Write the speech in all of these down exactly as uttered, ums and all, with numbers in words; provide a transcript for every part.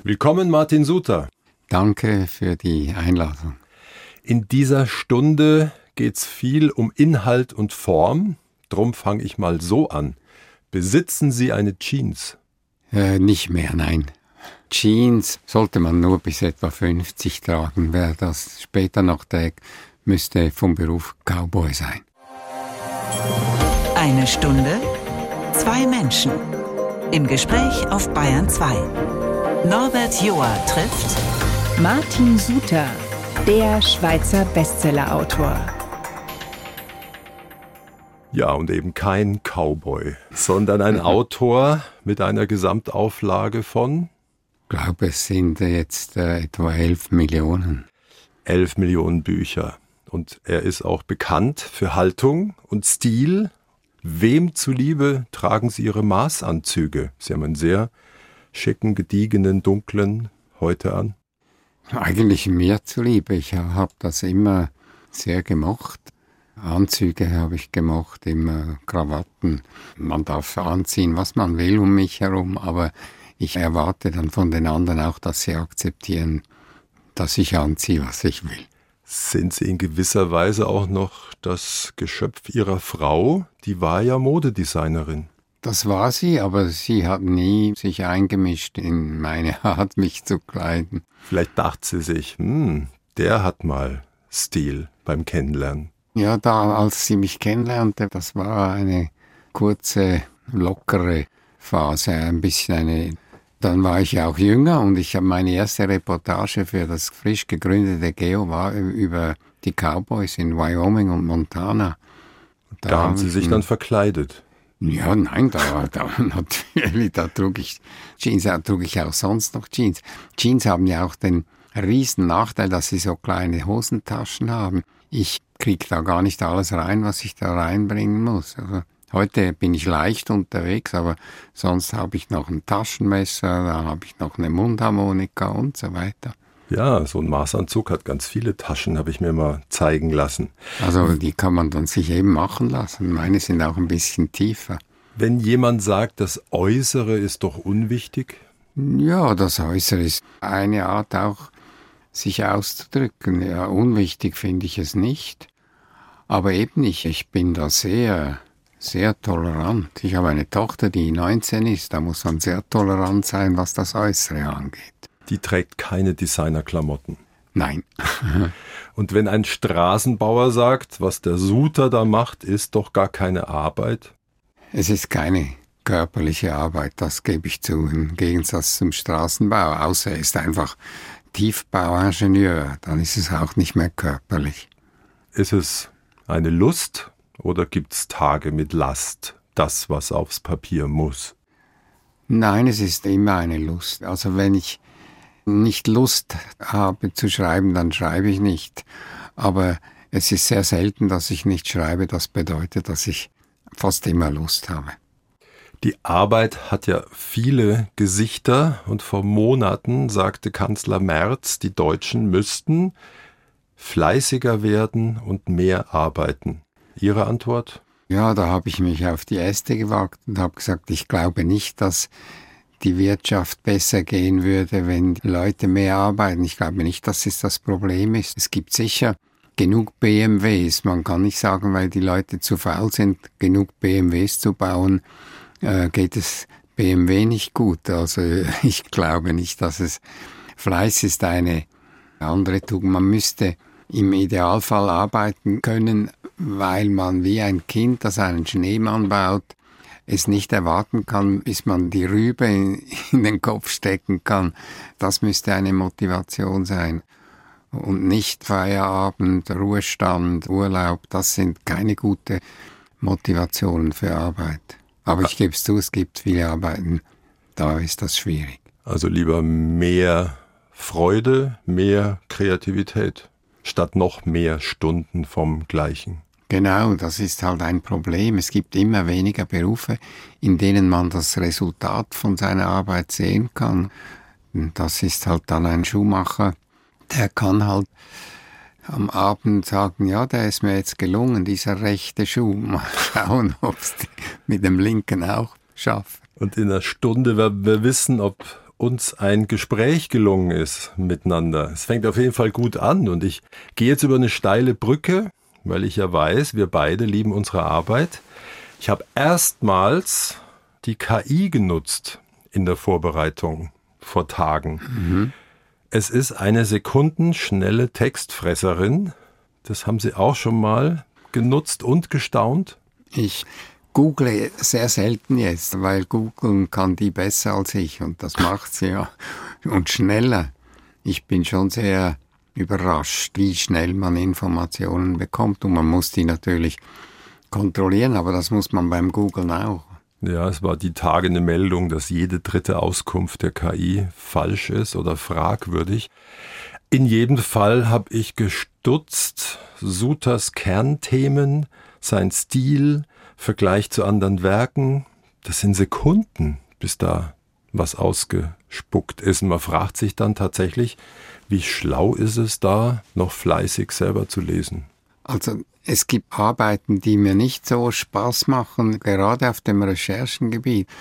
Willkommen, Martin Suter. Danke für die Einladung. In dieser Stunde geht's viel um Inhalt und Form. Drum fange ich mal so an. Besitzen Sie eine Jeans? Äh, nicht mehr, nein. Jeans sollte man nur bis etwa fünfzig tragen. Wer das später noch trägt, müsste vom Beruf Cowboy sein. Eine Stunde, zwei Menschen. Im Gespräch auf Bayern zwei. Norbert Joa trifft Martin Suter, der Schweizer Bestsellerautor. Ja, und eben kein Cowboy, sondern ein Autor mit einer Gesamtauflage von? Ich glaube, es sind jetzt äh, etwa elf Millionen. Elf Millionen Bücher. Und er ist auch bekannt für Haltung und Stil. Wem zuliebe tragen Sie Ihre Maßanzüge? Sie haben einen sehr schicken, gediegenen, dunklen heute an. Eigentlich mir zuliebe. Ich habe das immer sehr gemocht. Anzüge habe ich gemocht, immer Krawatten. Man darf anziehen, was man will um mich herum, aber ich erwarte dann von den anderen auch, dass sie akzeptieren, dass ich anziehe, was ich will. Sind Sie in gewisser Weise auch noch das Geschöpf Ihrer Frau? Die war ja Modedesignerin. Das war sie, aber sie hat nie sich eingemischt in meine Art, mich zu kleiden. Vielleicht dachte sie sich, hm, der hat mal Stil beim Kennenlernen. Ja, da, als sie mich kennenlernte, das war eine kurze, lockere Phase, ein bisschen eine... Dann war ich ja auch jünger und ich habe meine erste Reportage für das frisch gegründete Geo war über die Cowboys in Wyoming und Montana. Da, da haben Sie sich dann verkleidet? Ja, nein, da, da natürlich, da trug ich Jeans, da trug ich auch sonst noch Jeans. Jeans haben ja auch den riesen Nachteil, dass sie so kleine Hosentaschen haben. Ich kriege da gar nicht alles rein, was ich da reinbringen muss. Also heute bin ich leicht unterwegs, aber sonst habe ich noch ein Taschenmesser, da habe ich noch eine Mundharmonika und so weiter. Ja, so ein Maßanzug hat ganz viele Taschen, habe ich mir mal zeigen lassen. Also die kann man dann sich eben machen lassen. Meine sind auch ein bisschen tiefer. Wenn jemand sagt, das Äußere ist doch unwichtig? Ja, das Äußere ist eine Art auch, sich auszudrücken. Ja, unwichtig finde ich es nicht. Aber eben nicht. Ich bin da sehr, sehr tolerant. Ich habe eine Tochter, die neunzehn ist. Da muss man sehr tolerant sein, was das Äußere angeht. Die trägt keine Designerklamotten. Nein. Und wenn ein Straßenbauer sagt, was der Suter da macht, ist doch gar keine Arbeit? Es ist keine körperliche Arbeit, das gebe ich zu, im Gegensatz zum Straßenbau. Außer er ist einfach Tiefbauingenieur, dann ist es auch nicht mehr körperlich. Ist es eine Lust oder gibt es Tage mit Last, das, was aufs Papier muss? Nein, es ist immer eine Lust. Also wenn ich nicht Lust habe zu schreiben, dann schreibe ich nicht. Aber es ist sehr selten, dass ich nicht schreibe. Das bedeutet, dass ich fast immer Lust habe. Die Arbeit hat ja viele Gesichter und vor Monaten sagte Kanzler Merz, die Deutschen müssten fleißiger werden und mehr arbeiten. Ihre Antwort? Ja, da habe ich mich auf die Äste gewagt und habe gesagt, ich glaube nicht, dass die Wirtschaft besser gehen würde, wenn die Leute mehr arbeiten. Ich glaube nicht, dass es das Problem ist. Es gibt sicher genug B M Ws. Man kann nicht sagen, weil die Leute zu faul sind, genug B M Ws zu bauen, äh, geht es B M W nicht gut. Also ich glaube nicht, dass es... Fleiß ist eine andere Tugend. Man müsste im Idealfall arbeiten können, weil man wie ein Kind, das einen Schneemann baut, es nicht erwarten kann, bis man die Rübe in, in den Kopf stecken kann. Das müsste eine Motivation sein. Und nicht Feierabend, Ruhestand, Urlaub, das sind keine gute Motivationen für Arbeit. Aber ich gebe es zu, es gibt viele Arbeiten, da ist das schwierig. Also lieber mehr Freude, mehr Kreativität, statt noch mehr Stunden vom Gleichen. Genau, das ist halt ein Problem. Es gibt immer weniger Berufe, in denen man das Resultat von seiner Arbeit sehen kann. Das ist halt dann ein Schuhmacher, der kann halt am Abend sagen, ja, der ist mir jetzt gelungen, dieser rechte Schuh. Mal schauen, ob es mit dem linken auch schafft. Und in einer Stunde werden wir wissen, ob uns ein Gespräch gelungen ist miteinander. Es fängt auf jeden Fall gut an und ich gehe jetzt über eine steile Brücke, weil ich ja weiß, wir beide lieben unsere Arbeit. Ich habe erstmals die K I genutzt in der Vorbereitung vor Tagen. Mhm. Es ist eine sekundenschnelle Textfresserin. Das haben Sie auch schon mal genutzt und gestaunt? Ich google sehr selten jetzt, weil googeln kann die besser als ich und das macht sie ja und schneller. Ich bin schon sehr überrascht, wie schnell man Informationen bekommt und man muss die natürlich kontrollieren, aber das muss man beim Googlen auch. Ja, es war die Tage eine Meldung, dass jede dritte Auskunft der K I falsch ist oder fragwürdig. In jedem Fall habe ich gestutzt, Suthers Kernthemen, sein Stil, Vergleich zu anderen Werken, das sind Sekunden, bis da was ausgespuckt ist. Und man fragt sich dann tatsächlich, wie schlau ist es da, noch fleißig selber zu lesen? Also es gibt Arbeiten, die mir nicht so Spaß machen, gerade auf dem Recherchengebiet.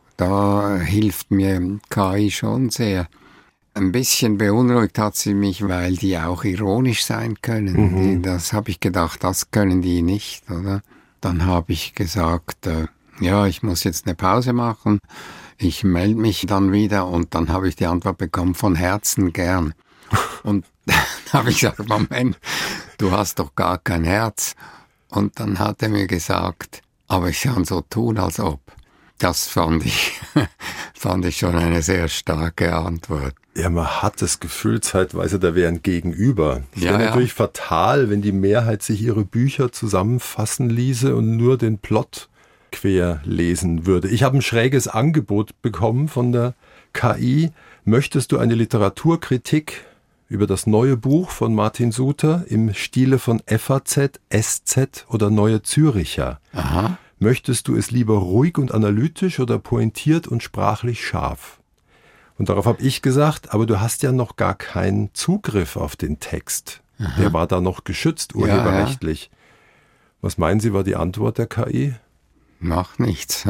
Da hilft mir K I schon sehr. Ein bisschen beunruhigt hat sie mich, weil die auch ironisch sein können. Mhm. Die, das habe ich gedacht, das können die nicht, oder? Dann habe ich gesagt, äh, ja, ich muss jetzt eine Pause machen. Ich melde mich dann wieder und dann habe ich die Antwort bekommen, von Herzen gern. Und dann habe ich gesagt, Moment, du hast doch gar kein Herz. Und dann hat er mir gesagt, aber ich kann so tun, als ob. Das fand ich, fand ich schon eine sehr starke Antwort. Ja, man hat das Gefühl zeitweise, da wäre ein Gegenüber. Es ja, wäre ja. natürlich fatal, wenn die Mehrheit sich ihre Bücher zusammenfassen ließe und nur den Plot quer lesen würde. Ich habe ein schräges Angebot bekommen von der K I. Möchtest du eine Literaturkritik über das neue Buch von Martin Suter im Stile von F A Z, S Z oder Neue Züricher? Aha. Möchtest du es lieber ruhig und analytisch oder pointiert und sprachlich scharf? Und darauf habe ich gesagt, aber du hast ja noch gar keinen Zugriff auf den Text. Aha. Der war da noch geschützt, urheberrechtlich. Ja, ja. Was meinen Sie, war die Antwort der K I? Macht nichts.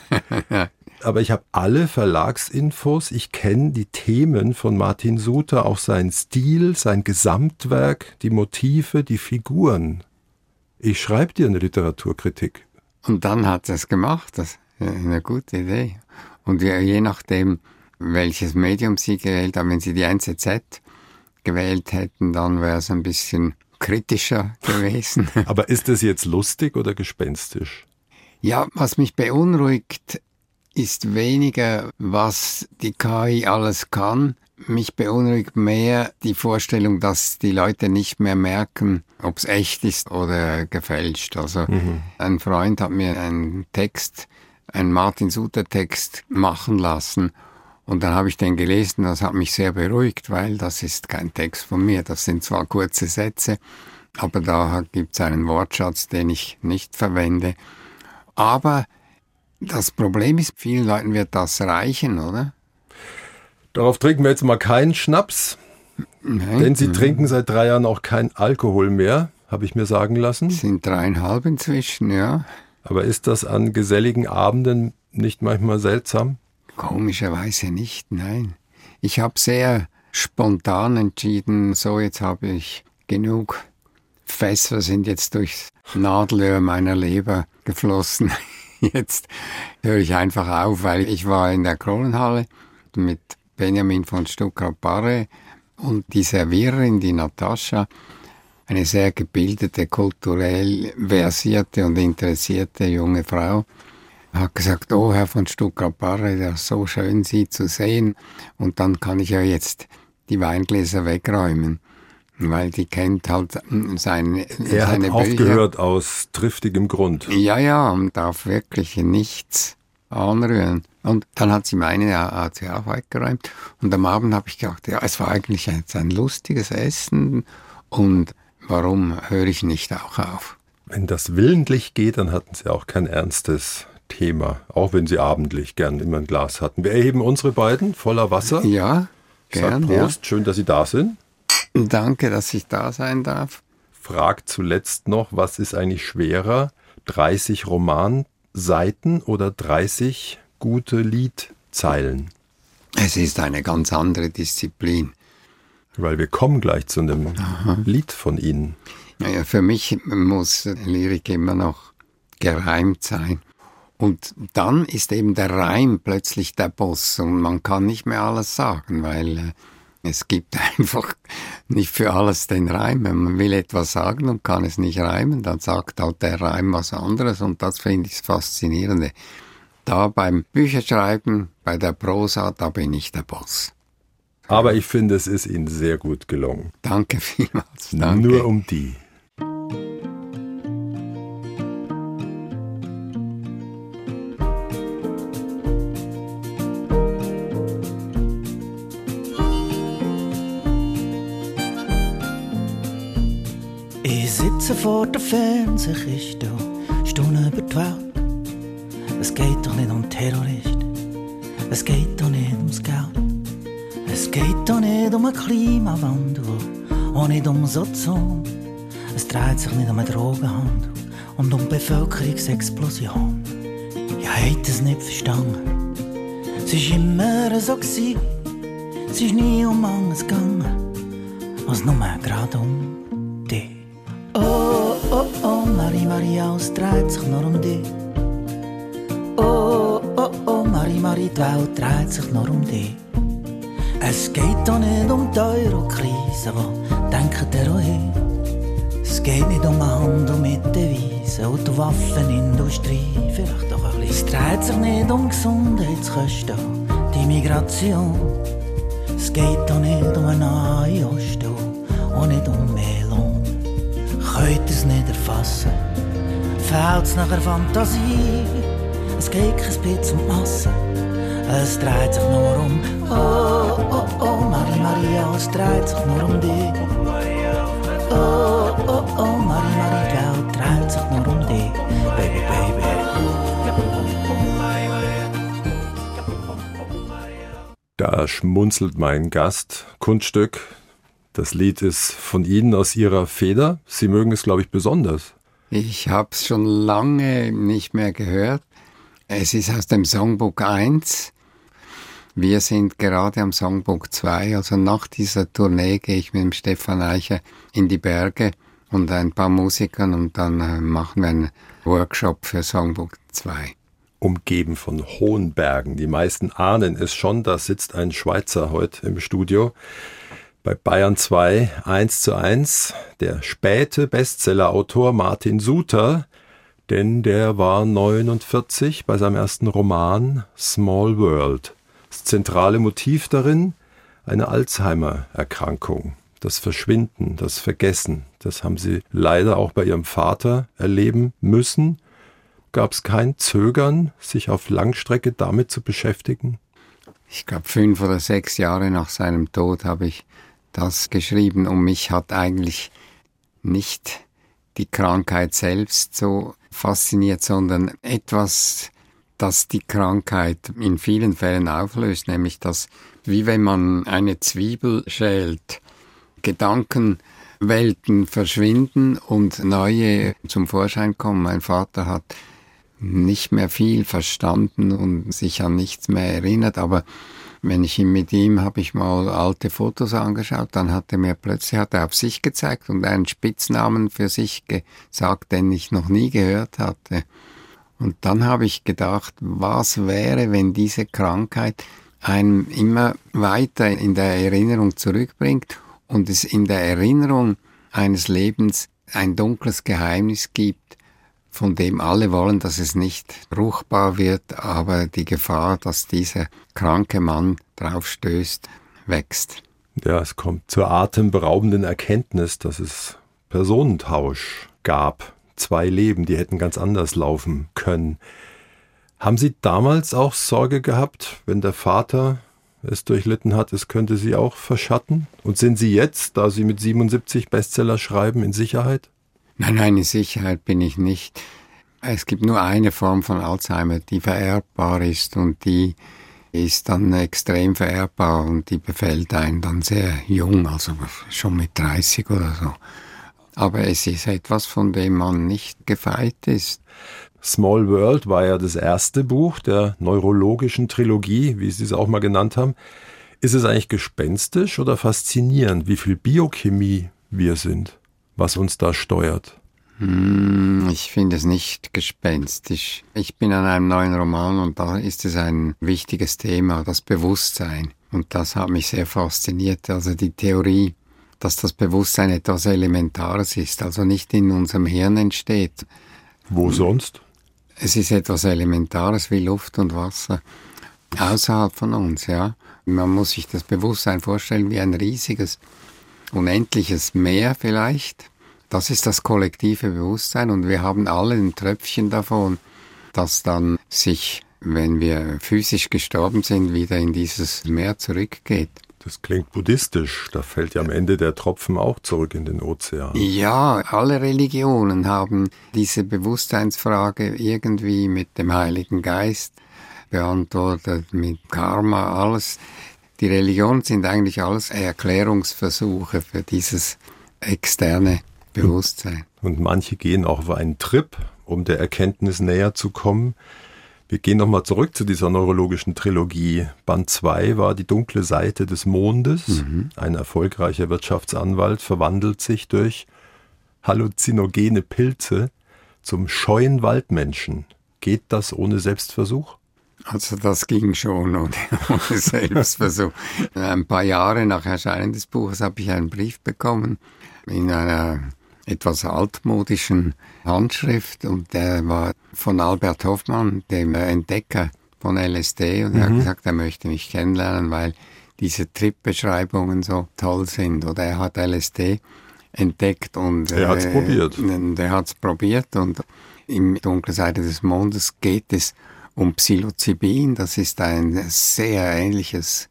Aber ich habe alle Verlagsinfos, ich kenne die Themen von Martin Suter, auch seinen Stil, sein Gesamtwerk, die Motive, die Figuren. Ich schreibe dir eine Literaturkritik. Und dann hat er es gemacht, das ist eine gute Idee. Und je nachdem, welches Medium Sie gewählt haben, wenn Sie die N Z Z gewählt hätten, dann wäre es ein bisschen kritischer gewesen. Aber ist das jetzt lustig oder gespenstisch? Ja, was mich beunruhigt, ist weniger, was die K I alles kann. Mich beunruhigt mehr die Vorstellung, dass die Leute nicht mehr merken, ob es echt ist oder gefälscht. Also mhm. ein Freund hat mir einen Text, einen Martin Suter Text machen lassen und dann habe ich den gelesen. Das hat mich sehr beruhigt, weil das ist kein Text von mir. Das sind zwar kurze Sätze, aber da gibt es einen Wortschatz, den ich nicht verwende. Aber das Problem ist, vielen Leuten wird das reichen, oder? Darauf trinken wir jetzt mal keinen Schnaps, Nein. denn Sie trinken seit drei Jahren auch keinen Alkohol mehr, habe ich mir sagen lassen. Sind dreieinhalb inzwischen, ja. Aber ist das an geselligen Abenden nicht manchmal seltsam? Komischerweise nicht, nein. Ich habe sehr spontan entschieden, so jetzt habe ich genug Fässer sind jetzt durchs Nadelöhr meiner Leber geflossen. Jetzt höre ich einfach auf, weil ich war in der Kronenhalle mit Benjamin von Stuckrad-Barre und die Serviererin, die Natascha, eine sehr gebildete, kulturell versierte und interessierte junge Frau, hat gesagt, oh, Herr von Stuckrad-Barre, das ist so schön, Sie zu sehen. Und dann kann ich ja jetzt die Weingläser wegräumen, weil die kennt halt seine, er seine hat aufgehört aus triftigem Grund. Ja, ja, und darf wirklich nichts anrühren. Und dann hat sie meine hat sie auch weggeräumt. Und am Abend habe ich gedacht, ja, es war eigentlich ein, ein lustiges Essen und warum höre ich nicht auch auf? Wenn das willentlich geht, dann hatten Sie auch kein ernstes Thema, auch wenn Sie abendlich gern immer ein Glas hatten. Wir erheben unsere beiden voller Wasser. Ja, gern. Sag Prost, ja. Schön, dass Sie da sind. Danke, dass ich da sein darf. Fragt zuletzt noch, was ist eigentlich schwerer, dreißig Romanseiten oder dreißig gute Liedzeilen? Es ist eine ganz andere Disziplin. Weil wir kommen gleich zu einem Aha. Lied von Ihnen. Ja, für mich muss Lyrik immer noch gereimt sein. Und dann ist eben der Reim plötzlich der Boss und man kann nicht mehr alles sagen, weil äh, es gibt einfach nicht für alles den Reim. Wenn man will etwas sagen und kann es nicht reimen, dann sagt halt der Reim was anderes und das finde ich das Faszinierende. Da beim Bücherschreiben, bei der Prosa, da bin ich der Boss. Aber ich finde, es ist Ihnen sehr gut gelungen. Danke vielmals. Danke. Nur um die. Ich sitze vor der Fernsehkiste und staune über die Welt. Es geht doch nicht um Terroristen, es geht doch nicht ums Geld. Es geht doch nicht um einen Klimawandel, auch nicht um Sozom. Es dreht sich nicht um einen Drogenhandel und um Bevölkerungsexplosion. Ich hätte es nicht verstanden. Es war immer so gewesen. Es ist nie um anderes gegangen, als nur gerade um dich. Oh, oh, oh, Marie, Maria, es dreht sich nur um dich. Oh, oh, oh, Marie, Marie, die Welt dreht sich nur um dich. Es geht doch nicht um die Euro-Krise, wo denkt ihr auch hin? Es geht nicht um den Handel mit Devisen und die Waffenindustrie, vielleicht auch ein bisschen. Es dreht sich nicht um Gesundheitskosten, die Migration. Es geht doch nicht um einen Nahen Osten und nicht um mehr Lohn. Könnt ihr es nicht erfassen? Fehlt es nach der Fantasie? Es geht kein bisschen um die Masse. Es dreht sich nur um, oh, oh, oh, Marie, Maria, es dreht sich nur um dich. Oh, oh, oh, Marie, Marie, die Welt dreht sich nur um dich, baby, baby. Da schmunzelt mein Gast. Kunststück, das Lied ist von Ihnen aus Ihrer Feder. Sie mögen es, glaube ich, besonders. Ich habe es schon lange nicht mehr gehört. Es ist aus dem Songbook eins. Wir sind gerade am Songbook zwei. Also nach dieser Tournee gehe ich mit dem Stefan Eicher in die Berge und ein paar Musikern und dann äh, machen wir einen Workshop für Songbook zwei. Umgeben von hohen Bergen. Die meisten ahnen es schon, da sitzt ein Schweizer heute im Studio. Bei Bayern zwei, eins zu eins, der späte Bestsellerautor Martin Suter, denn der war neunundvierzig bei seinem ersten Roman Small World. Das zentrale Motiv darin, eine Alzheimer-Erkrankung, das Verschwinden, das Vergessen. Das haben Sie leider auch bei Ihrem Vater erleben müssen. Gab es kein Zögern, sich auf Langstrecke damit zu beschäftigen? Ich glaube, fünf oder sechs Jahre nach seinem Tod habe ich das geschrieben und mich hat eigentlich nicht die Krankheit selbst so fasziniert, sondern etwas, das die Krankheit in vielen Fällen auflöst, nämlich dass, wie wenn man eine Zwiebel schält, Gedankenwelten verschwinden und neue zum Vorschein kommen. Mein Vater hat nicht mehr viel verstanden und sich an nichts mehr erinnert, aber wenn ich ihn mit ihm, habe ich mal alte Fotos angeschaut, dann hat er mir plötzlich, hat er auf sich gezeigt und einen Spitznamen für sich gesagt, den ich noch nie gehört hatte. Und dann habe ich gedacht, was wäre, wenn diese Krankheit einem immer weiter in der Erinnerung zurückbringt und es in der Erinnerung eines Lebens ein dunkles Geheimnis gibt, von dem alle wollen, dass es nicht ruchbar wird, aber die Gefahr, dass dieser kranke Mann drauf stößt, wächst. Ja, es kommt zur atemberaubenden Erkenntnis, dass es Personentausch gab. Zwei Leben, die hätten ganz anders laufen können. Haben Sie damals auch Sorge gehabt, wenn der Vater es durchlitten hat, es könnte Sie auch verschatten? Und sind Sie jetzt, da Sie mit siebenundsiebzig Bestseller schreiben, in Sicherheit? Nein, nein, in Sicherheit bin ich nicht. Es gibt nur eine Form von Alzheimer, die vererbbar ist und die ist dann extrem vererbbar und die befällt einen dann sehr jung, also schon mit dreißig oder so. Aber es ist etwas, von dem man nicht gefeit ist. Small World war ja das erste Buch der neurologischen Trilogie, wie Sie es auch mal genannt haben. Ist es eigentlich gespenstisch oder faszinierend, wie viel Biochemie wir sind, was uns da steuert? Hm, ich finde es nicht gespenstisch. Ich bin an einem neuen Roman und da ist es ein wichtiges Thema, das Bewusstsein. Und das hat mich sehr fasziniert. Also die Theorie, dass das Bewusstsein etwas Elementares ist, also nicht in unserem Hirn entsteht. Wo sonst? Es ist etwas Elementares wie Luft und Wasser, außerhalb von uns, ja. Man muss sich das Bewusstsein vorstellen wie ein riesiges, unendliches Meer vielleicht. Das ist das kollektive Bewusstsein und wir haben alle ein Tröpfchen davon, das dann sich, wenn wir physisch gestorben sind, wieder in dieses Meer zurückgeht. Das klingt buddhistisch, da fällt ja am Ende der Tropfen auch zurück in den Ozean. Ja, alle Religionen haben diese Bewusstseinsfrage irgendwie mit dem Heiligen Geist beantwortet, mit Karma, alles. Die Religionen sind eigentlich alles Erklärungsversuche für dieses externe Bewusstsein. Und manche gehen auch auf einen Trip, um der Erkenntnis näher zu kommen. Wir gehen nochmal zurück zu dieser neurologischen Trilogie. Band zwei war die dunkle Seite des Mondes. Mhm. Ein erfolgreicher Wirtschaftsanwalt verwandelt sich durch halluzinogene Pilze zum scheuen Waldmenschen. Geht das ohne Selbstversuch? Also das ging schon ohne, ohne Selbstversuch. Ein paar Jahre nach Erscheinen des Buches habe ich einen Brief bekommen in einer etwas altmodischen Handschrift und der war von Albert Hofmann, dem Entdecker von L S D, und er mhm. hat gesagt, er möchte mich kennenlernen, weil diese Trip-Beschreibungen so toll sind. Oder er hat L S D entdeckt und er hat's äh, probiert. Er hat's probiert und im Dunkle Seite des Mondes geht es um Psilocybin. Das ist ein sehr ähnliches,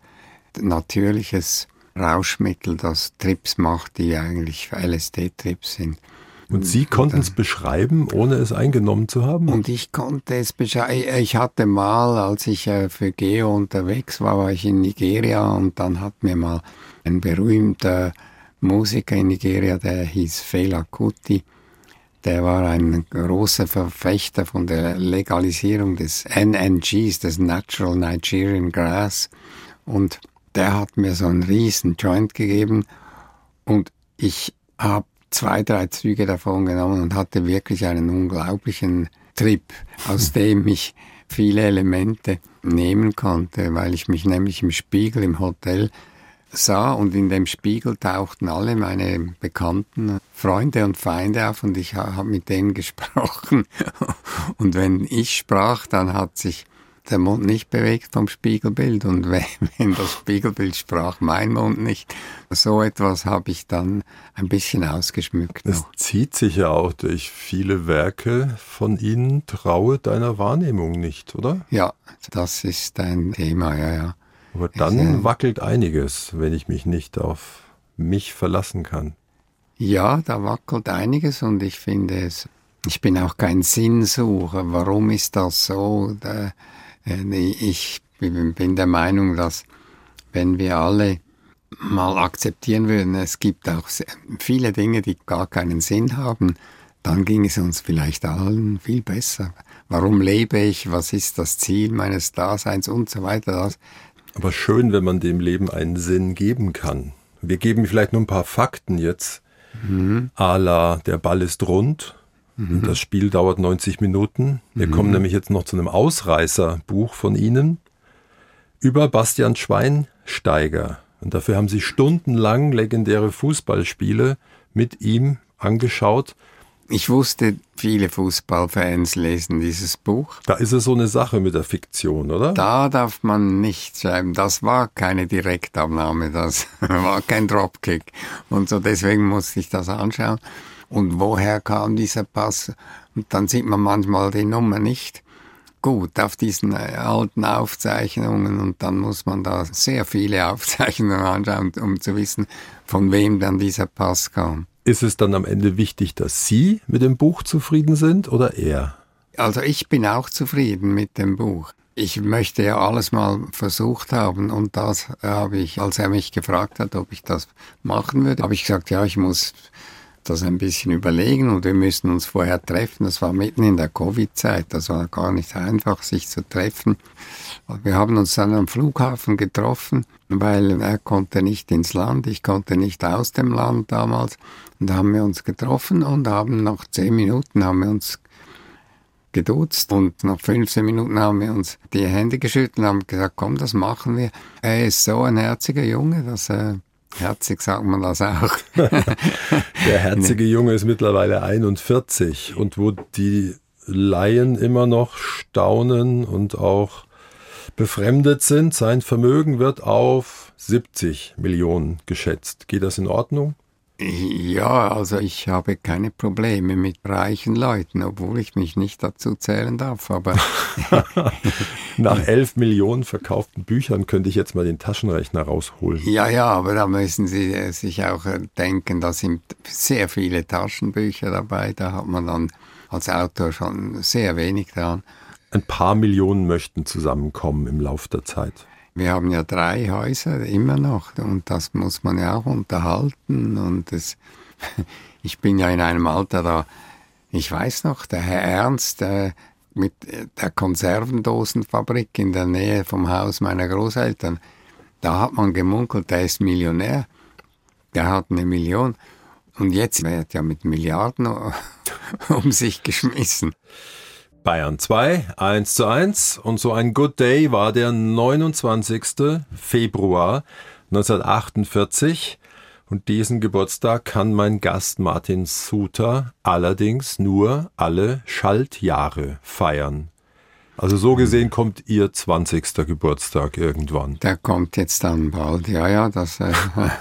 natürliches Rauschmittel, das Trips macht, die eigentlich L S D-Trips sind. Und Sie konnten es beschreiben, ohne es eingenommen zu haben? Und ich konnte es beschreiben. Ich hatte mal, als ich für Geo unterwegs war, war ich in Nigeria und dann hat mir mal ein berühmter Musiker in Nigeria, der hieß Fela Kuti, der war ein großer Verfechter von der Legalisierung des N N Gs, des Natural Nigerian Grass, und der hat mir so einen riesen Joint gegeben und ich habe zwei, drei Züge davon genommen und hatte wirklich einen unglaublichen Trip, aus dem ich viele Elemente nehmen konnte, weil ich mich nämlich im Spiegel im Hotel sah und in dem Spiegel tauchten alle meine bekannten Freunde und Feinde auf und ich habe mit denen gesprochen. Und wenn ich sprach, dann hat sich der Mund nicht bewegt vom Spiegelbild und wenn, wenn das Spiegelbild sprach, mein Mund nicht. So etwas habe ich dann ein bisschen ausgeschmückt. Es noch. Zieht sich ja auch durch viele Werke von Ihnen, traue deiner Wahrnehmung nicht, oder? Ja, das ist ein Thema, ja, ja. Aber dann es, äh, wackelt einiges, wenn ich mich nicht auf mich verlassen kann. Ja, da wackelt einiges und ich finde es, ich bin auch kein Sinnsucher. Warum ist das so? Da, Ich bin der Meinung, dass wenn wir alle mal akzeptieren würden, es gibt auch viele Dinge, die gar keinen Sinn haben, dann ging es uns vielleicht allen viel besser. Warum lebe ich? Was ist das Ziel meines Daseins und so weiter? Das. Aber schön, wenn man dem Leben einen Sinn geben kann. Wir geben vielleicht nur ein paar Fakten jetzt. Mhm. À la, der Ball ist rund. Mhm. Das Spiel dauert neunzig Minuten. Wir mhm. kommen nämlich jetzt noch zu einem Ausreißerbuch von Ihnen über Bastian Schweinsteiger. Und dafür haben Sie stundenlang legendäre Fußballspiele mit ihm angeschaut. Ich wusste, viele Fußballfans lesen dieses Buch. Da ist es so eine Sache mit der Fiktion, oder? Da darf man nicht schreiben. Das war keine Direktabnahme, das war kein Dropkick. Und so deswegen musste ich das anschauen. Und woher kam dieser Pass? Und dann sieht man manchmal die Nummer nicht gut auf diesen alten Aufzeichnungen. Und dann muss man da sehr viele Aufzeichnungen anschauen, um zu wissen, von wem dann dieser Pass kam. Ist es dann am Ende wichtig, dass Sie mit dem Buch zufrieden sind oder er? Also ich bin auch zufrieden mit dem Buch. Ich möchte ja alles mal versucht haben und das habe ich, als er mich gefragt hat, ob ich das machen würde, habe ich gesagt, ja, ich muss das ein bisschen überlegen und wir müssen uns vorher treffen. Das war mitten in der Covid-Zeit, das war gar nicht einfach, sich zu treffen. Wir haben uns dann am Flughafen getroffen, weil er konnte nicht ins Land, ich konnte nicht aus dem Land damals. Und da haben wir uns getroffen und haben nach zehn Minuten haben wir uns geduzt und nach fünfzehn Minuten haben wir uns die Hände geschüttelt und haben gesagt, komm, das machen wir. Er ist so ein herziger Junge, dass er, herzig sagt man das auch. Der herzige Junge ist mittlerweile einundvierzig und wo die Laien immer noch staunen und auch befremdet sind, sein Vermögen wird auf siebzig Millionen geschätzt. Geht das in Ordnung? Ja, also ich habe keine Probleme mit reichen Leuten, obwohl ich mich nicht dazu zählen darf. Aber nach elf Millionen verkauften Büchern könnte ich jetzt mal den Taschenrechner rausholen. Ja, ja, aber da müssen Sie sich auch denken, da sind sehr viele Taschenbücher dabei. Da hat man dann als Autor schon sehr wenig dran. Ein paar Millionen möchten zusammenkommen im Lauf der Zeit. Wir haben ja drei Häuser immer noch und das muss man ja auch unterhalten und das, ich bin ja in einem Alter da, ich weiß noch, der Herr Ernst der, mit der Konservendosenfabrik in der Nähe vom Haus meiner Großeltern, da hat man gemunkelt, der ist Millionär, der hat eine Million und jetzt wird ja mit Milliarden um sich geschmissen. Bayern zwei, eins zu eins und so ein Good Day war der neunundzwanzigster Februar neunzehnhundertachtundvierzig und diesen Geburtstag kann mein Gast Martin Suter allerdings nur alle Schaltjahre feiern. Also so gesehen kommt Ihr zwanzigster Geburtstag irgendwann. Der kommt jetzt dann bald, ja, ja, das, äh,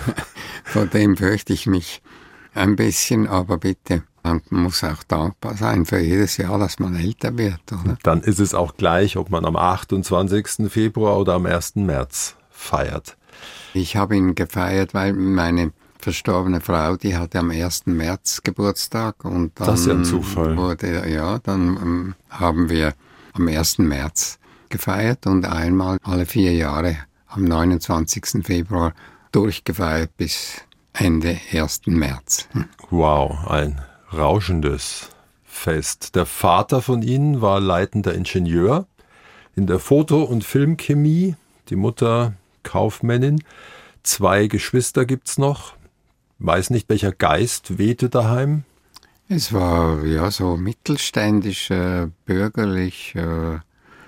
vor dem fürchte ich mich ein bisschen, aber bitte. Man muss auch dankbar sein für jedes Jahr, dass man älter wird, oder? Dann ist es auch gleich, ob man am achtundzwanzigsten Februar oder am ersten März feiert. Ich habe ihn gefeiert, weil meine verstorbene Frau, die hatte am ersten März Geburtstag. Und dann das ist ja ein Zufall. Wurde, ja, dann ähm, haben wir am ersten März gefeiert und einmal alle vier Jahre am neunundzwanzigsten Februar durchgefeiert bis Ende ersten März. Wow, ein rauschendes Fest. Der Vater von Ihnen war leitender Ingenieur in der Foto- und Filmchemie, die Mutter Kaufmännin. Zwei Geschwister gibt's noch. Weiß nicht, welcher Geist wehte daheim? Es war ja so mittelständisch, äh, bürgerlich. Äh,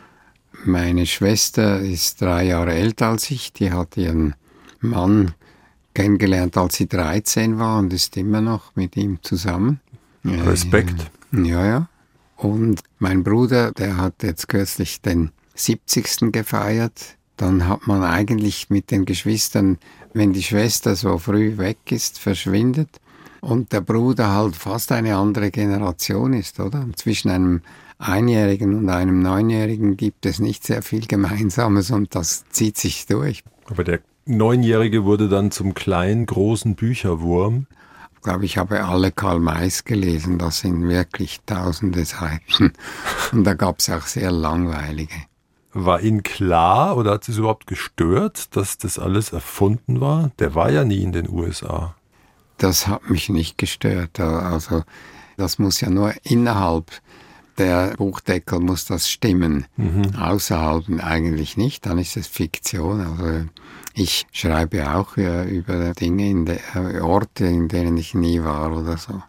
meine Schwester ist drei Jahre älter als ich. Die hat ihren Mann kennengelernt, als sie dreizehn war und ist immer noch mit ihm zusammen. Respekt. Ja, ja. Und mein Bruder, der hat jetzt kürzlich den siebzigsten gefeiert. Dann hat man eigentlich mit den Geschwistern, wenn die Schwester so früh weg ist, verschwindet und der Bruder halt fast eine andere Generation ist, oder? Zwischen einem Einjährigen und einem Neunjährigen gibt es nicht sehr viel Gemeinsames und das zieht sich durch. Aber der Neunjährige wurde dann zum kleinen, großen Bücherwurm. Ich glaube, ich habe alle Karl Mays gelesen, das sind wirklich tausende Seiten. Und da gab es auch sehr langweilige. War Ihnen klar oder hat es überhaupt gestört, dass das alles erfunden war? Der war ja nie in den U S A. Das hat mich nicht gestört. Also das muss ja nur innerhalb der Buchdeckel muss das stimmen. Mhm. Außerhalb eigentlich nicht, dann ist es Fiktion. Also ich schreibe auch ja, über Dinge, in de, Orte, in denen ich nie war oder so.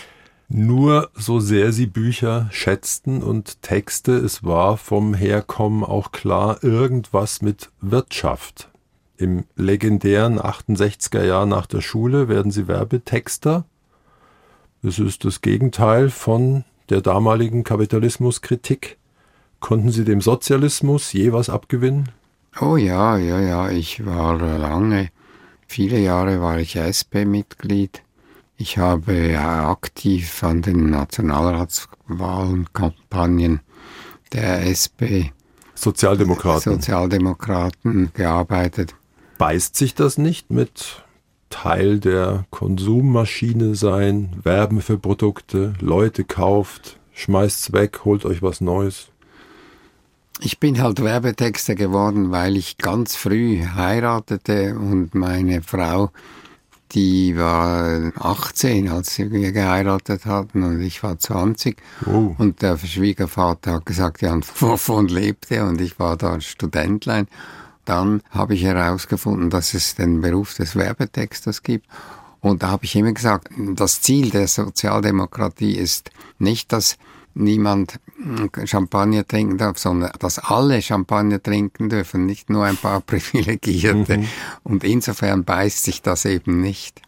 Nur so sehr Sie Bücher schätzten und Texte, es war vom Herkommen auch klar, irgendwas mit Wirtschaft. Im legendären achtundsechziger Jahr nach der Schule werden Sie Werbetexter. Das ist das Gegenteil von der damaligen Kapitalismuskritik. Konnten Sie dem Sozialismus je was abgewinnen? Oh ja, ja, ja, ich war lange, viele Jahre war ich S P-Mitglied. Ich habe ja aktiv an den Nationalratswahlkampagnen der S P Sozialdemokraten. Sozialdemokraten gearbeitet. Beißt sich das nicht mit Teil der Konsummaschine sein, Werben für Produkte, Leute kauft, schmeißt's weg, holt euch was Neues? Ich bin halt Werbetexter geworden, weil ich ganz früh heiratete und meine Frau Die war achtzehn, als wir geheiratet hatten, und ich war zwanzig. Oh. Und der Schwiegervater hat gesagt, ja, wovon lebte, und ich war da Studentlein. Dann habe ich herausgefunden, dass es den Beruf des Werbetexters gibt. Und da habe ich immer gesagt, das Ziel der Sozialdemokratie ist nicht, dass niemand Champagner trinken darf, sondern dass alle Champagner trinken dürfen, nicht nur ein paar Privilegierte. Mhm. Und insofern beißt sich das eben nicht.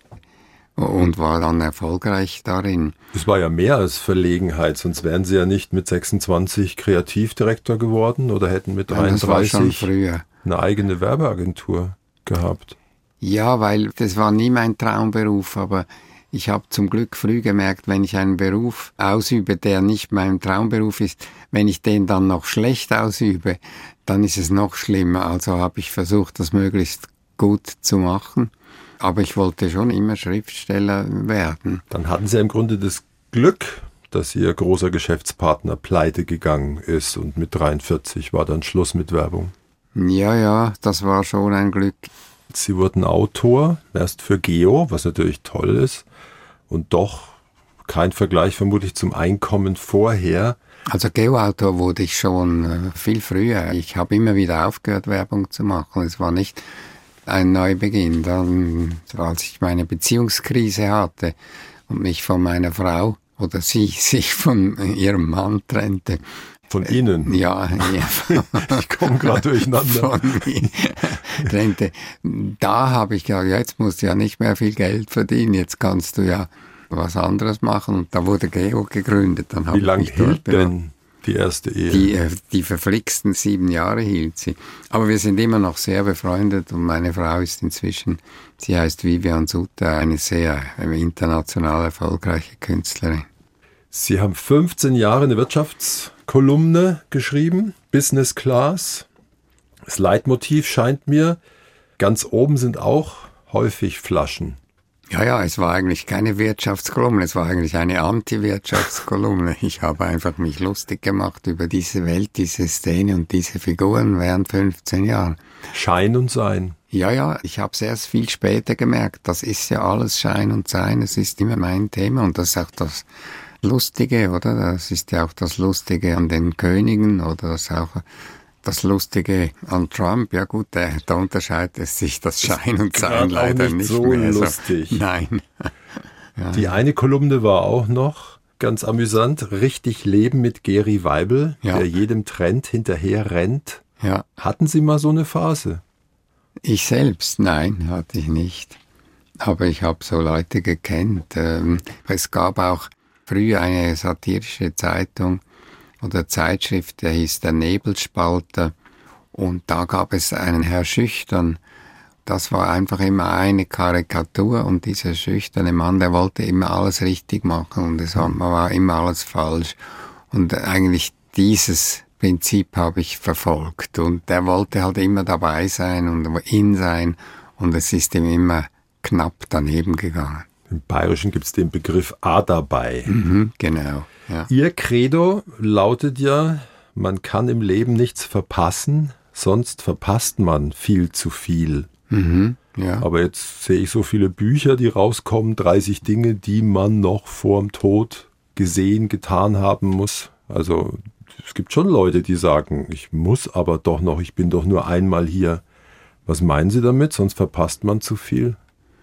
Und war dann erfolgreich darin. Es war ja mehr als Verlegenheit, sonst wären Sie ja nicht mit sechsundzwanzig Kreativdirektor geworden oder hätten mit dreiunddreißig ja, das war schon früher. Eine eigene Werbeagentur gehabt. Ja, weil das war nie mein Traumberuf, aber ich habe zum Glück früh gemerkt, wenn ich einen Beruf ausübe, der nicht mein Traumberuf ist, wenn ich den dann noch schlecht ausübe, dann ist es noch schlimmer. Also habe ich versucht, das möglichst gut zu machen. Aber ich wollte schon immer Schriftsteller werden. Dann hatten Sie im Grunde das Glück, dass Ihr großer Geschäftspartner pleite gegangen ist und mit dreiundvierzig war dann Schluss mit Werbung. Ja, ja, das war schon ein Glück. Sie wurden Autor, erst für Geo, was natürlich toll ist, und doch kein Vergleich vermutlich zum Einkommen vorher. Also Geo-Autor wurde ich schon äh, viel früher. Ich habe immer wieder aufgehört, Werbung zu machen. Es war nicht ein Neubeginn. Dann, als ich meine Beziehungskrise hatte und mich von meiner Frau oder sie sich von ihrem Mann trennte. Von Ihnen? Ja. ja. Ich komme gerade durcheinander. Von mir trennte. Da habe ich gesagt, jetzt musst du ja nicht mehr viel Geld verdienen, jetzt kannst du ja was anderes machen. Und da wurde Geo gegründet. Dann Wie lange hielt denn die erste Ehe? Die, die verflixten sieben Jahre hielt sie. Aber wir sind immer noch sehr befreundet und meine Frau ist inzwischen, sie heißt Vivian Sutter, eine sehr international erfolgreiche Künstlerin. Sie haben fünfzehn Jahre eine Wirtschaftskolumne geschrieben, Business Class. Das Leitmotiv scheint mir, ganz oben sind auch häufig Flaschen. Ja, ja, es war eigentlich keine Wirtschaftskolumne, es war eigentlich eine Anti-Wirtschaftskolumne. Ich habe einfach mich lustig gemacht über diese Welt, diese Szene und diese Figuren während fünfzehn Jahren. Schein und Sein. Ja, ja, ich habe es erst viel später gemerkt, das ist ja alles Schein und Sein, es ist immer mein Thema und das ist auch das Lustige, oder? Das ist ja auch das Lustige an den Königen oder das auch das Lustige an Trump. Ja gut, da, da unterscheidet sich das Schein und Sein leider nicht, nicht so mehr. Lustig. So, nein. Ja. Die eine Kolumne war auch noch ganz amüsant. Richtig Leben mit Geri Weibel, ja. Der jedem Trend hinterher rennt. Ja. Hatten Sie mal so eine Phase? Ich selbst? Nein, hatte ich nicht. Aber ich habe so Leute gekannt. Es gab auch früher eine satirische Zeitung oder Zeitschrift, der hieß der Nebelspalter. Und da gab es einen Herr Schüchtern. Das war einfach immer eine Karikatur und dieser schüchterne Mann, der wollte immer alles richtig machen und es war, war immer alles falsch. Und eigentlich dieses Prinzip habe ich verfolgt und der wollte halt immer dabei sein und in sein und es ist ihm immer knapp daneben gegangen. Im Bayerischen gibt es den Begriff A dabei. Mhm, genau. Ja. Ihr Credo lautet ja, man kann im Leben nichts verpassen, sonst verpasst man viel zu viel. Mhm, ja. Aber jetzt sehe ich so viele Bücher, die rauskommen, dreißig Dinge, die man noch vorm Tod gesehen, getan haben muss. Also es gibt schon Leute, die sagen, ich muss aber doch noch, ich bin doch nur einmal hier. Was meinen Sie damit? Sonst verpasst man zu viel?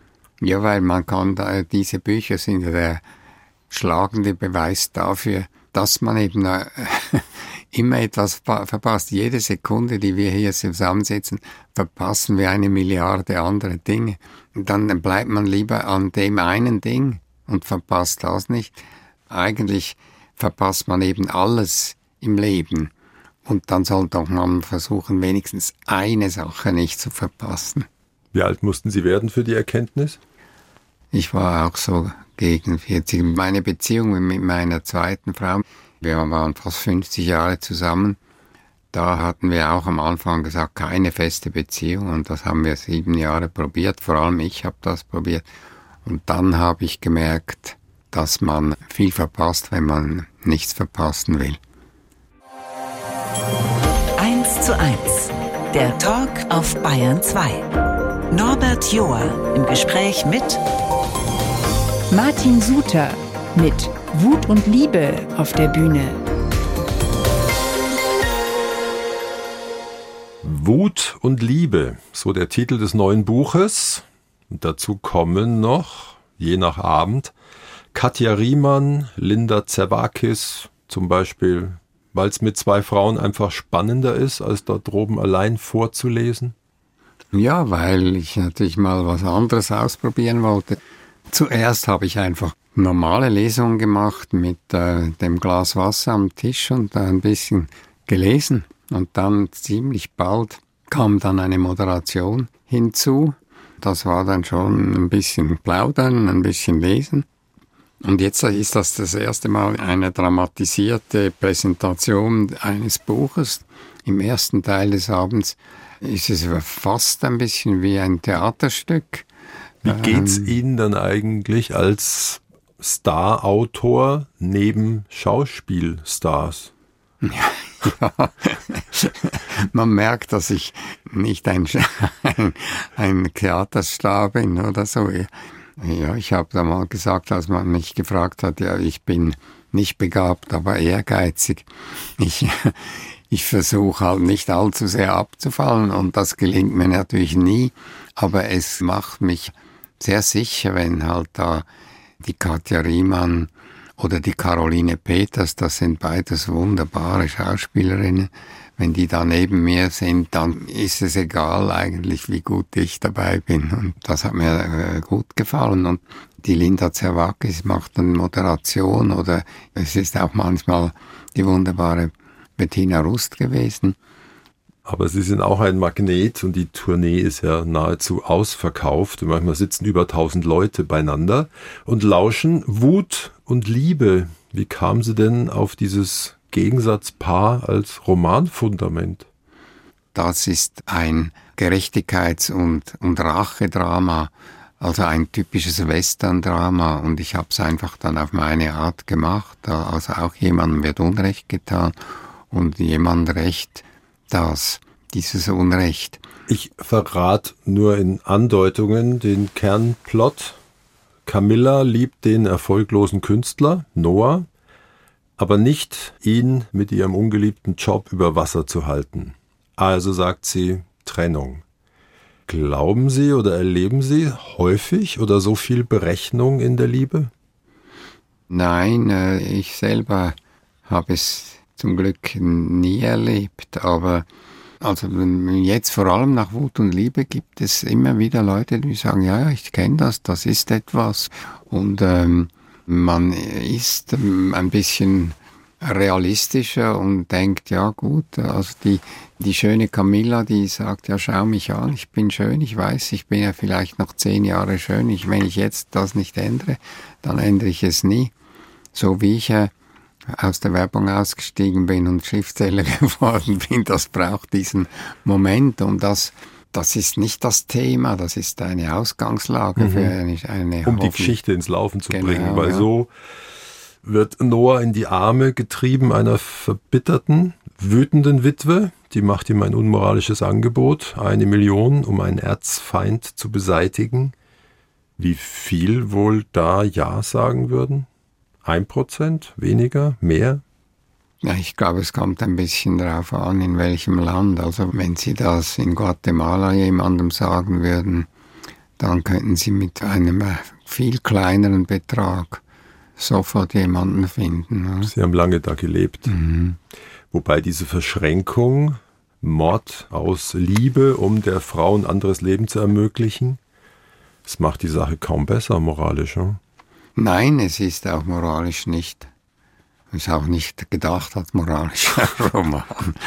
Ja, weil man kann, da, diese Bücher sind ja der schlagende Beweis dafür, dass man eben äh, immer etwas verpasst. Jede Sekunde, die wir hier zusammensitzen, verpassen wir eine Milliarde andere Dinge. Und dann bleibt man lieber an dem einen Ding und verpasst das nicht. Eigentlich verpasst man eben alles im Leben. Und dann sollte auch man versuchen, wenigstens eine Sache nicht zu verpassen. Wie alt mussten Sie werden für die Erkenntnis? Ich war auch so gegen vierzig. Meine Beziehung mit meiner zweiten Frau, wir waren fast fünfzig Jahre zusammen. Da hatten wir auch am Anfang gesagt, keine feste Beziehung. Und das haben wir sieben Jahre probiert. Vor allem ich habe das probiert. Und dann habe ich gemerkt, dass man viel verpasst, wenn man nichts verpassen will. eins zu eins. Der Talk auf Bayern zwei. Norbert Joa im Gespräch mit Martin Suter mit Wut und Liebe auf der Bühne. Wut und Liebe, so der Titel des neuen Buches. Und dazu kommen noch, je nach Abend, Katja Riemann, Linda Zervakis zum Beispiel, weil es mit zwei Frauen einfach spannender ist, als dort droben allein vorzulesen. Ja, weil ich natürlich mal was anderes ausprobieren wollte. Zuerst habe ich einfach normale Lesungen gemacht mit äh, dem Glas Wasser am Tisch und äh, ein bisschen gelesen. Und dann ziemlich bald kam dann eine Moderation hinzu. Das war dann schon ein bisschen Plaudern, ein bisschen Lesen. Und jetzt ist das das erste Mal eine dramatisierte Präsentation eines Buches. Im ersten Teil des Abends ist es fast ein bisschen wie ein Theaterstück. Wie geht's ähm, Ihnen dann eigentlich als Star-Autor neben Schauspielstars? Ja, man merkt, dass ich nicht ein, ein, ein Theaterstar bin oder so. Ja, ich habe da mal gesagt, als man mich gefragt hat, ja, ich bin nicht begabt, aber ehrgeizig. Ich, ich versuche halt nicht allzu sehr abzufallen und das gelingt mir natürlich nie, aber es macht mich sehr sicher, wenn halt da die Katja Riemann oder die Caroline Peters, das sind beides wunderbare Schauspielerinnen. Wenn die da neben mir sind, dann ist es egal eigentlich, wie gut ich dabei bin. Und das hat mir äh, gut gefallen. Und die Linda Zervakis macht dann Moderation oder es ist auch manchmal die wunderbare Bettina Rust gewesen. Aber Sie sind auch ein Magnet und die Tournee ist ja nahezu ausverkauft. Und manchmal sitzen über tausend Leute beieinander und lauschen Wut und Liebe. Wie kamen Sie denn auf dieses Gegensatzpaar als Romanfundament? Das ist ein Gerechtigkeits- und, und Rachedrama, also ein typisches Western-Drama. Und ich habe es einfach dann auf meine Art gemacht. Also auch jemandem wird Unrecht getan und jemand Recht, dass dieses Unrecht. Ich verrate nur in Andeutungen den Kernplot. Camilla liebt den erfolglosen Künstler, Noah, aber nicht ihn mit ihrem ungeliebten Job über Wasser zu halten. Also sagt sie Trennung. Glauben Sie oder erleben Sie häufig oder so viel Berechnung in der Liebe? Nein, äh, ich selber habe es zum Glück nie erlebt, aber also jetzt vor allem nach Wut und Liebe gibt es immer wieder Leute, die sagen, ja, ich kenne das, das ist etwas und ähm, man ist ein bisschen realistischer und denkt, ja gut, also die, die schöne Camilla, die sagt, ja schau mich an, ich bin schön, ich weiß, ich bin ja vielleicht noch zehn Jahre schön, ich, wenn ich jetzt das nicht ändere, dann ändere ich es nie. So wie ich äh, aus der Werbung ausgestiegen bin und Schriftsteller geworden bin, das braucht diesen Moment und das Das ist nicht das Thema, das ist eine Ausgangslage mhm. für eine, eine um die Geschichte ins Laufen zu genau, bringen, weil ja. so wird Noah in die Arme getrieben einer verbitterten, wütenden Witwe, die macht ihm ein unmoralisches Angebot, eine Million, um einen Erzfeind zu beseitigen. Wie viel wohl da Ja sagen würden? Ein Prozent? Weniger? Mehr? Ja, ich glaube, es kommt ein bisschen darauf an, in welchem Land. Also wenn Sie das in Guatemala jemandem sagen würden, dann könnten Sie mit einem viel kleineren Betrag sofort jemanden finden. Ne? Sie haben lange da gelebt. Mhm. Wobei diese Verschränkung, Mord aus Liebe, um der Frau ein anderes Leben zu ermöglichen, das macht die Sache kaum besser moralisch. Ne? Nein, es ist auch moralisch nicht. Es ist auch nicht gedacht als moralischer Roman.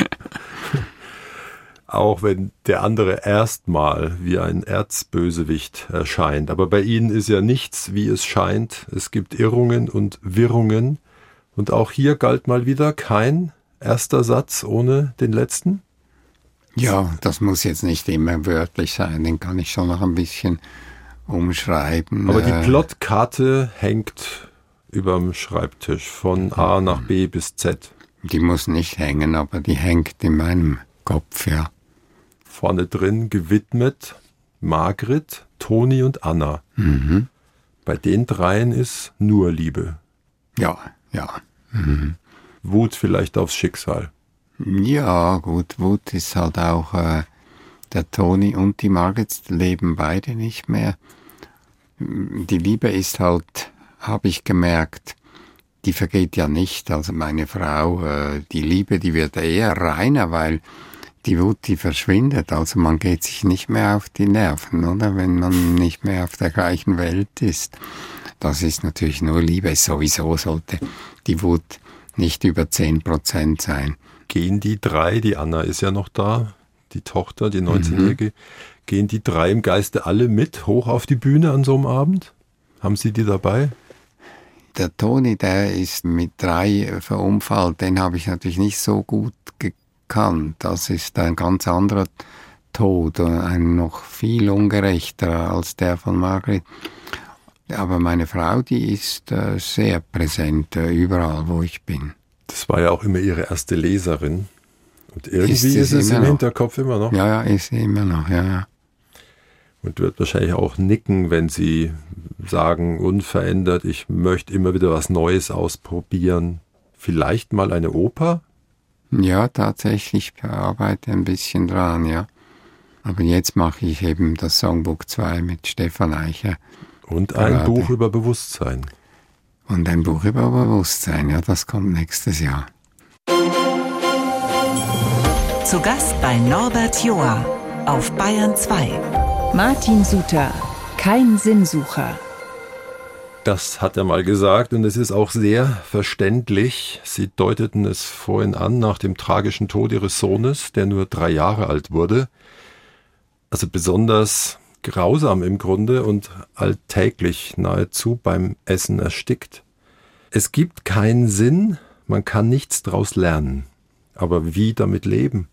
Auch wenn der andere erstmal wie ein Erzbösewicht erscheint. Aber bei Ihnen ist ja nichts, wie es scheint. Es gibt Irrungen und Wirrungen. Und auch hier galt mal wieder kein erster Satz ohne den letzten? Ja, das muss jetzt nicht immer wörtlich sein. Den kann ich schon noch ein bisschen umschreiben. Aber die Plotkarte hängt überm Schreibtisch von A nach B bis Z. Die muss nicht hängen, aber die hängt in meinem Kopf, ja. Vorne drin gewidmet, Margret, Toni und Anna. Mhm. Bei den dreien ist nur Liebe. Ja, ja. Mhm. Wut vielleicht aufs Schicksal. Ja, gut, Wut ist halt auch, äh, der Toni und die Margret leben beide nicht mehr. Die Liebe ist halt, habe ich gemerkt, die vergeht ja nicht. Also meine Frau, äh, die Liebe, die wird eher reiner, weil die Wut, die verschwindet. Also man geht sich nicht mehr auf die Nerven, oder? Wenn man nicht mehr auf der gleichen Welt ist. Das ist natürlich nur Liebe. Sowieso sollte die Wut nicht über zehn Prozent sein. Gehen die drei, die Anna ist ja noch da, die Tochter, die neunzehnjährige, mhm. gehen die drei im Geiste alle mit hoch auf die Bühne an so einem Abend? Haben Sie die dabei? Der Toni, der ist mit drei verunfallt, den habe ich natürlich nicht so gut gekannt. Das ist ein ganz anderer Tod, ein noch viel ungerechter als der von Margret. Aber meine Frau, die ist äh, sehr präsent äh, überall, wo ich bin. Das war ja auch immer ihre erste Leserin. Und irgendwie ist, ist es im noch. Hinterkopf immer noch. Ja, ja, ist sie immer noch, ja, ja. Und wird wahrscheinlich auch nicken, wenn Sie sagen, unverändert, ich möchte immer wieder was Neues ausprobieren. Vielleicht mal eine Oper? Ja, tatsächlich, ich arbeite ein bisschen dran, ja. Aber jetzt mache ich eben das Songbook zwei mit Stefan Eicher. Und ein gerade. Buch über Bewusstsein. Und ein Buch über Bewusstsein, ja, das kommt nächstes Jahr. Zu Gast bei Norbert Joa auf Bayern zwei. Martin Suter, kein Sinnsucher. Das hat er mal gesagt und es ist auch sehr verständlich. Sie deuteten es vorhin an, nach dem tragischen Tod ihres Sohnes, der nur drei Jahre alt wurde. Also besonders grausam im Grunde und alltäglich nahezu beim Essen erstickt. Es gibt keinen Sinn, man kann nichts draus lernen. Aber wie damit leben?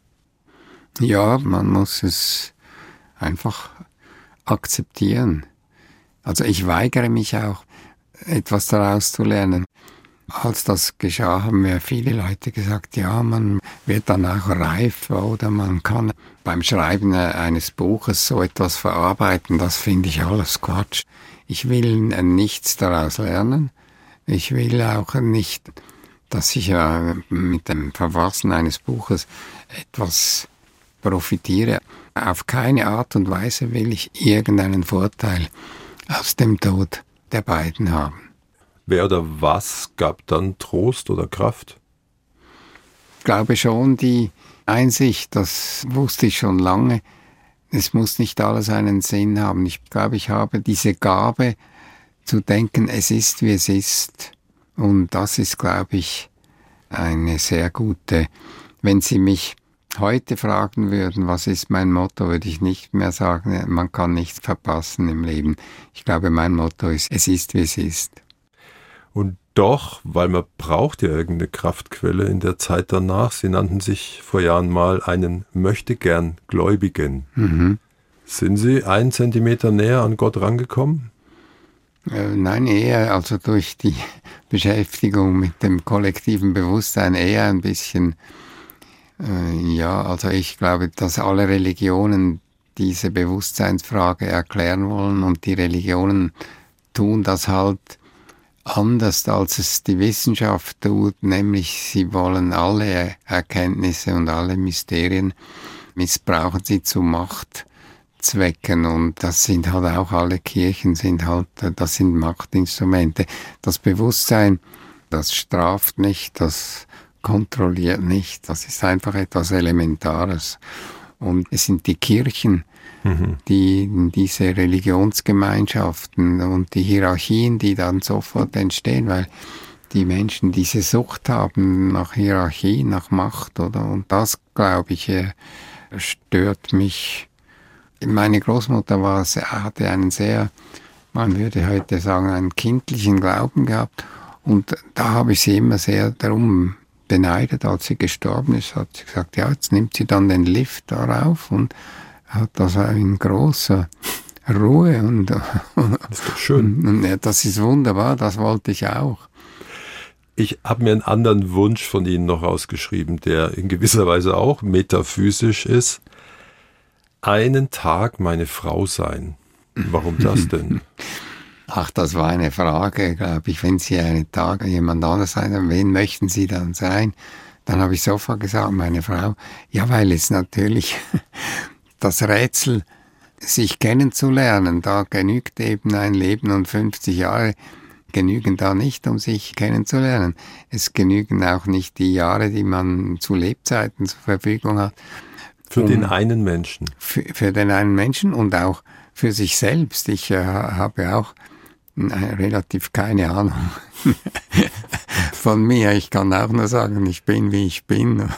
Ja, man muss es einfach akzeptieren. Also ich weigere mich auch, etwas daraus zu lernen. Als das geschah, haben mir viele Leute gesagt, ja, man wird dann auch reif oder man kann beim Schreiben eines Buches so etwas verarbeiten. Das finde ich alles Quatsch. Ich will nichts daraus lernen. Ich will auch nicht, dass ich äh, mit dem Verfassen eines Buches etwas profitiere. Auf keine Art und Weise will ich irgendeinen Vorteil aus dem Tod der beiden haben. Wer oder was gab dann Trost oder Kraft? Ich glaube schon die Einsicht, das wusste ich schon lange, es muss nicht alles einen Sinn haben. Ich glaube, ich habe diese Gabe zu denken, es ist, wie es ist. Und das ist, glaube ich, eine sehr gute. Wenn Sie mich heute fragen würden, was ist mein Motto, würde ich nicht mehr sagen, man kann nichts verpassen im Leben. Ich glaube, mein Motto ist, es ist, wie es ist. Und doch, weil man braucht ja irgendeine Kraftquelle in der Zeit danach. Sie nannten sich vor Jahren mal einen Möchtegern-Gläubigen. Mhm. Sind Sie einen Zentimeter näher an Gott rangekommen? Äh, nein, eher, also durch die Beschäftigung mit dem kollektiven Bewusstsein eher ein bisschen, äh, ja, also ich glaube, dass alle Religionen diese Bewusstseinsfrage erklären wollen und die Religionen tun das halt anders, als es die Wissenschaft tut, nämlich sie wollen alle Erkenntnisse und alle Mysterien missbrauchen sie zu Machtzwecken und das sind halt auch alle Kirchen, sind halt, das sind Machtinstrumente. Das Bewusstsein, das straft nicht, das kontrolliert nicht, das ist einfach etwas Elementares. Und es sind die Kirchen, Mhm. die diese Religionsgemeinschaften und die Hierarchien, die dann sofort entstehen, weil die Menschen diese Sucht haben nach Hierarchie, nach Macht, oder? Und das, glaube ich, stört mich. Meine Großmutter war, hatte einen sehr, man würde heute sagen, einen kindlichen Glauben gehabt und da habe ich sie immer sehr darum beneidet, als sie gestorben ist, hat sie gesagt, ja, jetzt nimmt sie dann den Lift darauf und hat das in großer Ruhe und das ist doch schön. Und, und, das ist wunderbar, das wollte ich auch. Ich habe mir einen anderen Wunsch von Ihnen noch rausgeschrieben, der in gewisser Weise auch metaphysisch ist. einen Tag meine Frau sein. Warum das denn? Ach, das war eine Frage, glaube ich. Wenn Sie einen Tag jemand anders sein, wen möchten Sie dann sein? Dann habe ich sofort gesagt, meine Frau. Ja, weil es natürlich das Rätsel, sich kennenzulernen, da genügt eben ein Leben und fünfzig Jahre genügen da nicht, um sich kennenzulernen. Es genügen auch nicht die Jahre, die man zu Lebzeiten zur Verfügung hat. Für um, den einen Menschen. Für, für den einen Menschen und auch für sich selbst. Ich äh, habe auch relativ keine Ahnung von mir. Ich kann auch nur sagen, ich bin, wie ich bin.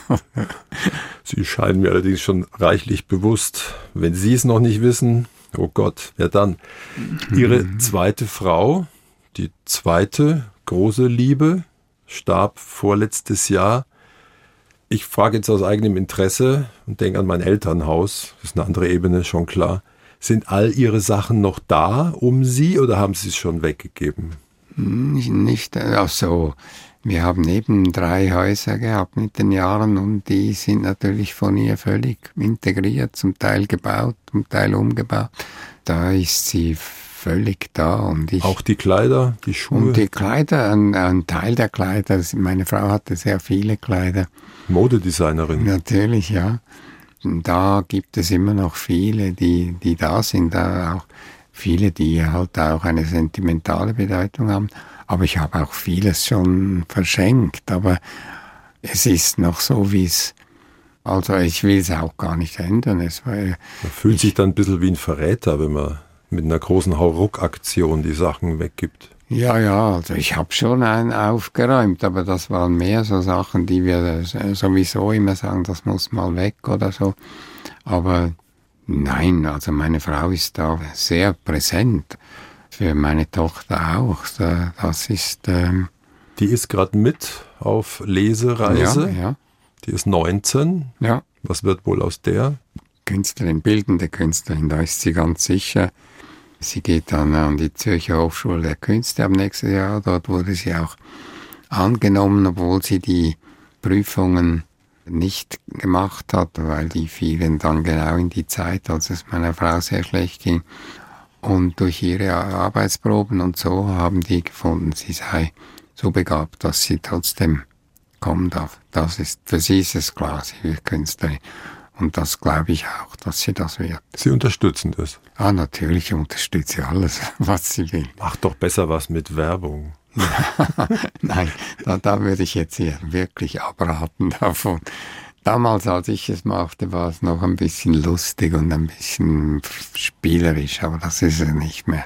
Sie scheinen mir allerdings schon reichlich bewusst. Wenn Sie es noch nicht wissen, oh Gott, wer dann? Ihre zweite Frau, die zweite große Liebe, starb vorletztes Jahr. Ich frage jetzt aus eigenem Interesse und denke an mein Elternhaus. Das ist eine andere Ebene, schon klar. Sind all Ihre Sachen noch da um Sie oder haben Sie es schon weggegeben? Nicht, nicht ach so. Wir haben eben drei Häuser gehabt mit den Jahren und die sind natürlich von ihr völlig integriert, zum Teil gebaut, zum Teil umgebaut. Da ist sie völlig da. Und ich, auch die Kleider, die Schuhe? Und die Kleider, ein, ein Teil der Kleider. Meine Frau hatte sehr viele Kleider. Modedesignerin? Natürlich, ja. Da gibt es immer noch viele, die, die da sind, da auch viele, die halt auch eine sentimentale Bedeutung haben. Aber ich habe auch vieles schon verschenkt. Aber es ist noch so, wie es, also ich will es auch gar nicht ändern. Es war, man fühlt ich, sich dann ein bisschen wie ein Verräter, wenn man mit einer großen Hauruck-Aktion die Sachen weggibt. Ja, ja, also ich habe schon einen aufgeräumt, aber das waren mehr so Sachen, die wir sowieso immer sagen, das muss mal weg oder so. Aber nein, also meine Frau ist da sehr präsent. Für meine Tochter auch. Das ist... Ähm, die ist gerade mit auf Lesereise. Ja, ja. Die ist neunzehn. Ja. Was wird wohl aus der? Künstlerin, bildende Künstlerin, da ist sie ganz sicher. Sie geht dann an die Zürcher Hochschule der Künste am nächsten Jahr. Dort wurde sie auch angenommen, obwohl sie die Prüfungen nicht gemacht hat, weil die fielen dann genau in die Zeit, als es meiner Frau sehr schlecht ging. Und durch ihre Arbeitsproben und so haben die gefunden, sie sei so begabt, dass sie trotzdem kommen darf. Das ist, für sie ist es klar, sie wird Künstlerin. Und das glaube ich auch, dass sie das wird. Sie unterstützen das? Ah, natürlich unterstütze sie alles, was sie will. Mach doch besser was mit Werbung. Nein, da, da würde ich jetzt hier wirklich abraten davon. Damals, als ich es machte, war es noch ein bisschen lustig und ein bisschen spielerisch, aber das ist es nicht mehr.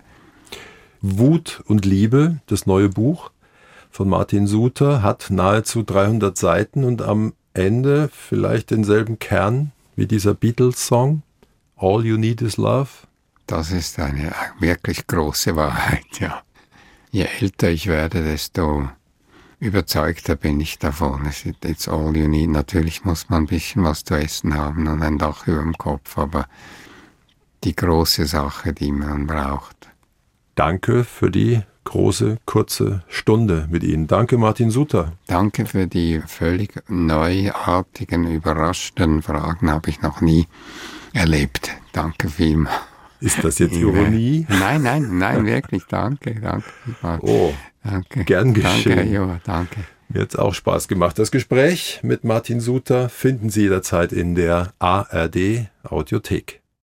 Wut und Liebe, das neue Buch von Martin Suter, hat nahezu dreihundert Seiten und am Ende vielleicht denselben Kern wie dieser Beatles-Song, All You Need Is Love. Das ist eine wirklich große Wahrheit, ja. Je älter ich werde, desto überzeugter bin ich davon. Es ist jetzt all you need. Natürlich muss man ein bisschen was zu essen haben und ein Dach über dem Kopf, aber die große Sache, die man braucht. Danke für die große, kurze Stunde mit Ihnen. Danke, Martin Suter. Danke für die völlig neuartigen, überraschenden Fragen, habe ich noch nie erlebt. Danke vielmals. Ist das jetzt Ironie? Nein, nein, nein, wirklich, danke, danke. Oh, danke. Gern geschehen. Danke, Joa, danke. Mir hat es auch Spaß gemacht. Das Gespräch mit Martin Suter finden Sie jederzeit in der A R D Audiothek.